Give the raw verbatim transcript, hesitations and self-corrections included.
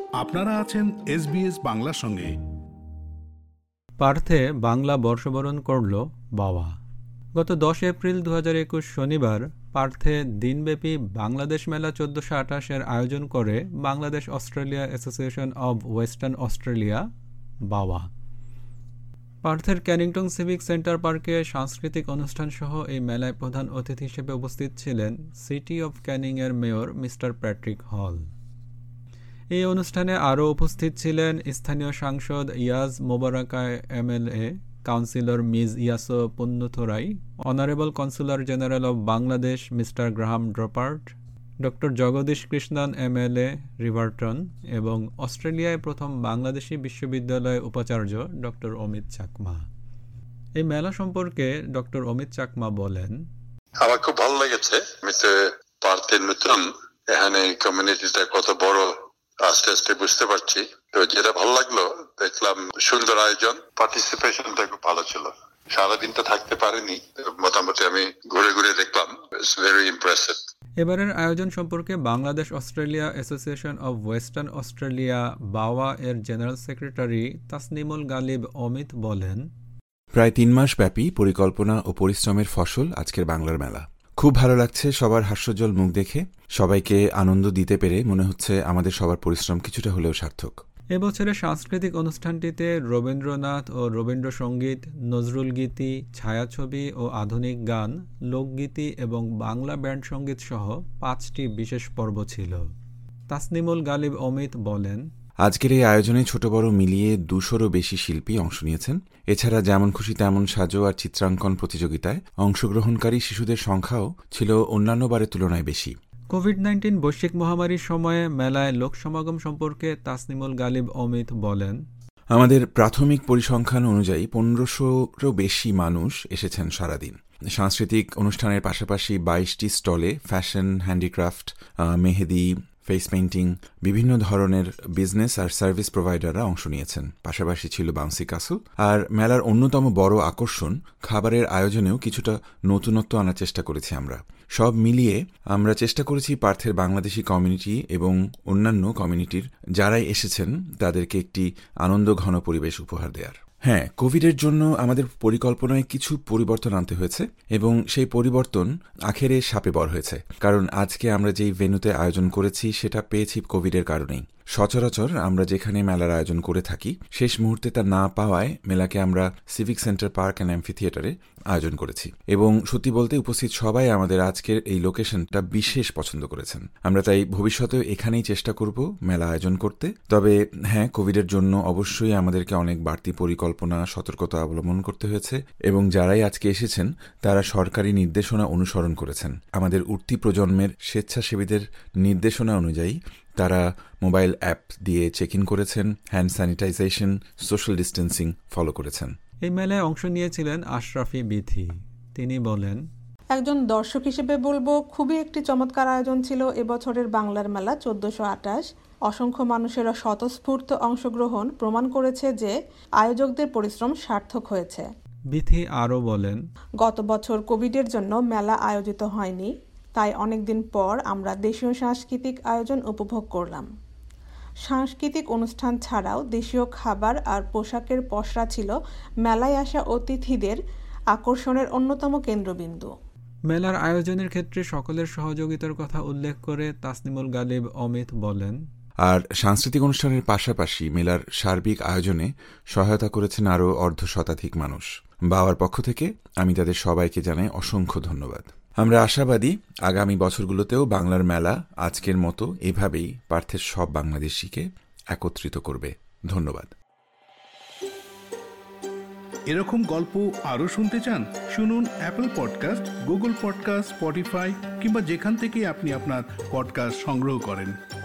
আপনারা আছেন এসবিএস বাংলার সঙ্গে। পার্থে বাংলা বর্ষবরণ করল বাওয়া। গত দশ এপ্রিল দু হাজার একুশ শনিবার পার্থে দিনব্যাপী বাংলাদেশ মেলা চোদ্দোশো আঠাশের আয়োজন করে Bangladesh Australia Association of Western Australia বাওয়া। পার্থের ক্যানিংটন সিভিক সেন্টার পার্কে সাংস্কৃতিক অনুষ্ঠানসহ এই মেলায় প্রধান অতিথি হিসেবে উপস্থিত ছিলেন সিটি অব ক্যানিংয়ের মেয়র মিস্টার প্যাট্রিক হল। এই অনুষ্ঠানে আরও উপস্থিত ছিলেন স্থানীয় সাংসদ Yaz Mubarakai MLA, councillor Ms Yaso Ponnuthurai, honourable consular general of Bangladesh mister Graham Droppert, doctor Jagadish Krishnan MLA Riverton এবং অস্ট্রেলিয়ায় প্রথম বাংলাদেশি বিশ্ববিদ্যালয়ের উপাচার্য ডক্টর অমিত চাকমা। এই মেলা সম্পর্কে ডক্টর অমিত চাকমা বলেন, আমার খুব ভালো লেগেছে পার্থের নতুন এখানে কমিউনিটিটা কত বড় আস্তে আস্তে বুঝতে পারছি। তো যেটা ভালো লাগলো, দেখলাম সুন্দর আয়োজন, পার্টিসিপেশনটা খুব ভালো ছিল। সারাদিন তো থাকতে পারিনি, মোটামুটি আমি ঘুরে ঘুরে দেখলাম। It's very impressive. এবারের আয়োজন সম্পর্কে Bangladesh Australia Association of Western Australia বাওয়া এর জেনারেল সেক্রেটারি তাসনিমুল গালিব অমিত বলেন, প্রায় তিন মাস ব্যাপী পরিকল্পনা ও পরিশ্রমের ফসল আজকের বাংলার মেলা। খুব ভালো লাগছে সবার হাস্যোজ্জ্বল মুখ দেখে। সবাইকে আনন্দ দিতে পেরে মনে হচ্ছে আমাদের সবার পরিশ্রম কিছুটা হলেও সার্থক। এবছরের সাংস্কৃতিক অনুষ্ঠানটিতে রবীন্দ্রনাথ ও রবীন্দ্রসঙ্গীত, নজরুল গীতি, ছায়াছবি ও আধুনিক গান, লোকগীতি এবং বাংলা ব্যান্ড সঙ্গীত সহ পাঁচটি বিশেষ পর্ব ছিল। তাসনিমুল গালিব অমিত বলেন, আজকের এই আয়োজনে ছোট বড় মিলিয়ে দুশোরও বেশি শিল্পী অংশ নিয়েছেন। এছাড়া যেমন খুশি তেমন সাজো আর চিত্রাঙ্কন প্রতিযোগিতায় অংশগ্রহণকারী শিশুদের সংখ্যাও ছিল অন্যান্য বারের তুলনায় বেশি। কোভিড নাইন্টিন বৈশ্বিক মহামারীর সময়ে মেলায় লোক সমাগম সম্পর্কে তাসনিমুল গালিব অমিত বলেন, আমাদের প্রাথমিক পরিসংখ্যান অনুযায়ী পনেরোশোরও বেশি মানুষ এসেছেন সারাদিন। সাংস্কৃতিক অনুষ্ঠানের পাশাপাশি বাইশটি স্টলে fashion, handicraft, mehndi, face painting, বিভিন্ন ধরনের বিজনেস আর সার্ভিস প্রোভাইডাররা অংশ নিয়েছেন। পাশাপাশি ছিল বাউন্সি কাসল। আর মেলার অন্যতম বড় আকর্ষণ খাবারের আয়োজনেও কিছুটা নতুনত্ব আনার চেষ্টা করেছি আমরা। সব মিলিয়ে আমরা চেষ্টা করেছি পার্থের বাংলাদেশি কমিউনিটি এবং অন্যান্য কমিউনিটির যারাই এসেছেন তাদেরকে একটি আনন্দ ঘন পরিবেশ উপহার দেওয়ার। হ্যাঁ, কোভিডের জন্য আমাদের পরিকল্পনায় কিছু পরিবর্তন আনতে হয়েছে এবং সেই পরিবর্তন আখেরে শাপে বর হয়েছে। কারণ আজকে আমরা যেই ভেন্যুতে আয়োজন করেছি সেটা পেয়েছি কোভিডের কারণেই। সচরাচর আমরা যেখানে মেলার আয়োজন করে থাকি শেষ মুহূর্তে তা না পাওয়ায় মেলাকে আমরা সিভিক সেন্টার পার্ক অ্যান্ড অ্যাম্ফি থিয়েটারে আয়োজন করেছি এবং সত্যি বলতে উপস্থিত সবাই আমাদের আজকের এই লোকেশনটা বিশেষ পছন্দ করেছেন। আমরা তাই ভবিষ্যতেও এখানেই চেষ্টা করব মেলা আয়োজন করতে। তবে হ্যাঁ, কোভিডের জন্য অবশ্যই আমাদেরকে অনেক বাড়তি পরিকল্পনা, সতর্কতা অবলম্বন করতে হয়েছে এবং যারাই আজকে এসেছেন তারা সরকারি নির্দেশনা অনুসরণ করেছেন। আমাদের উঠতি প্রজন্মের স্বেচ্ছাসেবীদের নির্দেশনা অনুযায়ী তারা মোবাইল অ্যাপ দিয়ে চেক ইন করেছেন, hand sanitization, social distancing follow করেছেন। এই মেলায় অংশ নিয়েছিলেন আশরাফি বিথি। তিনি বলেন, একজন দর্শক হিসেবে বলবো খুবই একটি চমৎকার আয়োজন ছিল এবছরের বাংলার মেলা চোদ্দোশো আঠাশ। অসংখ্য মানুষের স্বতঃস্ফূর্ত অংশগ্রহণ প্রমাণ করেছে যে আয়োজকদের পরিশ্রম সার্থক হয়েছে। বিথি আরও বলেন, গত বছর কোভিডের জন্য মেলা আয়োজিত হয়নি, তাই অনেকদিন পর আমরা দেশীয় সাংস্কৃতিক আয়োজন উপভোগ করলাম। সাংস্কৃতিক অনুষ্ঠান ছাড়াও দেশীয় খাবার আর পোশাকের পসরা ছিল মেলায় আসা অতিথিদের আকর্ষণের অন্যতম কেন্দ্রবিন্দু। মেলার আয়োজনের ক্ষেত্রে সকলের সহযোগিতার কথা উল্লেখ করে তাসনিমুল গালিব অমিত বলেন, আর সাংস্কৃতিক অনুষ্ঠানের পাশাপাশি মেলার সার্বিক আয়োজনে সহায়তা করেছেন আরও অর্ধ শতাধিক মানুষ। বাওয়ার পক্ষ থেকে আমি তাদের সবাইকে জানাই অসংখ্য ধন্যবাদ। আমরা আশাবাদী আগামী বছরগুলোতেও বাংলার মেলা আজকের মতো এভাবেই পার্থের সব বাংলাদেশিকে একত্রিত করবে। ধন্যবাদ। এরকম গল্প আরও শুনতে চান? শুনুন Apple podcast, Google podcast, Spotify কিংবা যেখান থেকে আপনি আপনার পডকাস্ট সংগ্রহ করেন।